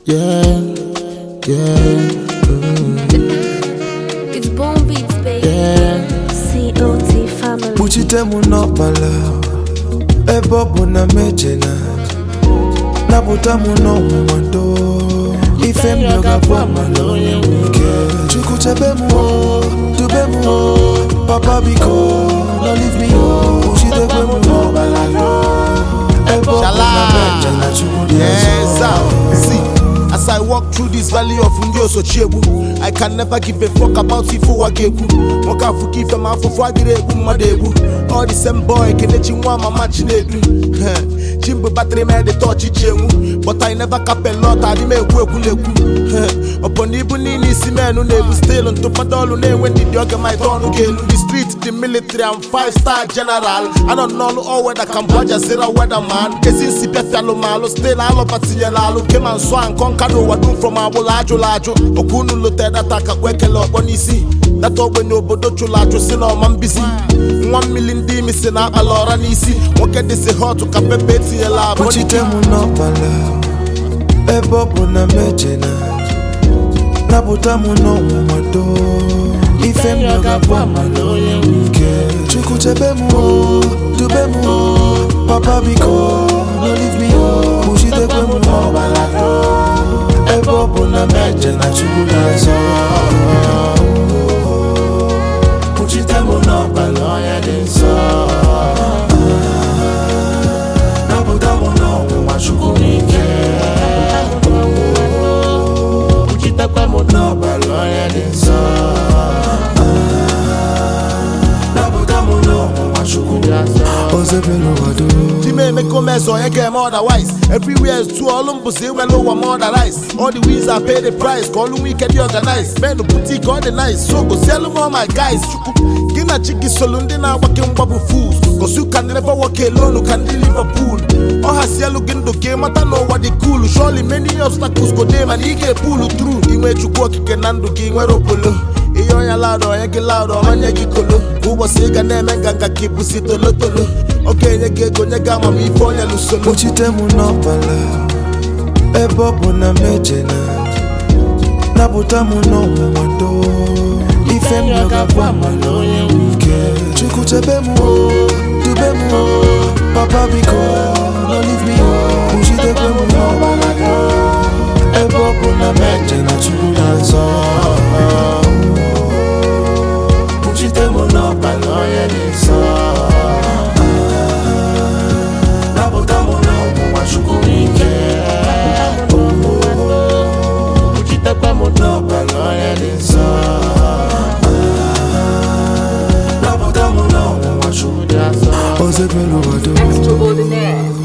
Yeah, yeah. It's Bone Beats, baby. Yeah. COT family. Muchitemu no bala Ebobu na mejena Nabutamu no mwando Ife myoga kwa maloye wike Chukutebemu Dubemu Papa biko No leave me Muchitemu no bala Ebobu na mejena Yes, see, as I walk through this valley of Ndioso Chebu, I can never give a fuck about Sifu Wagebu. Moka forgive them out for Fwagirebu Madebu. All the same boy can let you want my match nedu. Jimbo battery man they touch it, but I never cap a lot. I didn't make work upon Ibunini Simenu never still on top of all name when the dog my turn again. The street, the military, I'm 5-star general. I don't know all whether Cambodia zero weather man. Kesin Sipia Fellow Malo, still all of Patiala, came and swan, Concado, what do from our Lajo Lajo, Okunu Lote Ataka Wekelo, Bonisi. That all when no Bodocho Lajo, Sino Mambisi. 1 million D missing out a lot of Nisi. What can they say hot to Capepeti? Muchitemu no bala Ebobu na mejena Nabutamu no mwado Ife myoga kwa maloye wike Chukutebemu Dubemu Papa biko No leave me Muchitemu no bala Ebobu na mejena Chukulazo Muchitemu no bala Yedinso Otherwise, everywhere is too all say well lower more than rice. All the wheels are pay the price, call them weekend organized. Men boutique all the nice, so go sell them all my guys. Gina chiki solundi na working bubble fools. Cause you can never walk alone, you can deliver food. Oh has yellow gindo game, I don't know what they cool. Surely many obstacles go them and he get pull through. In where you go kick and undo king where opolo. Iyo ya loud or yaki loud or manya gikolo. Who was sick and then ganga keep usito lotolo. Okay, you go nyagama mi fonya lusolo. Muchitemu no bala Ebobu na mejena Nabutamu no mwando Ife myoga kwa maloye wike Chukutebemu Dubemu Papa biko No leave me Muchitemu no bala Ebobu na mejena Chukulazo Muchitemu no bala Yedinso Extraordinaire.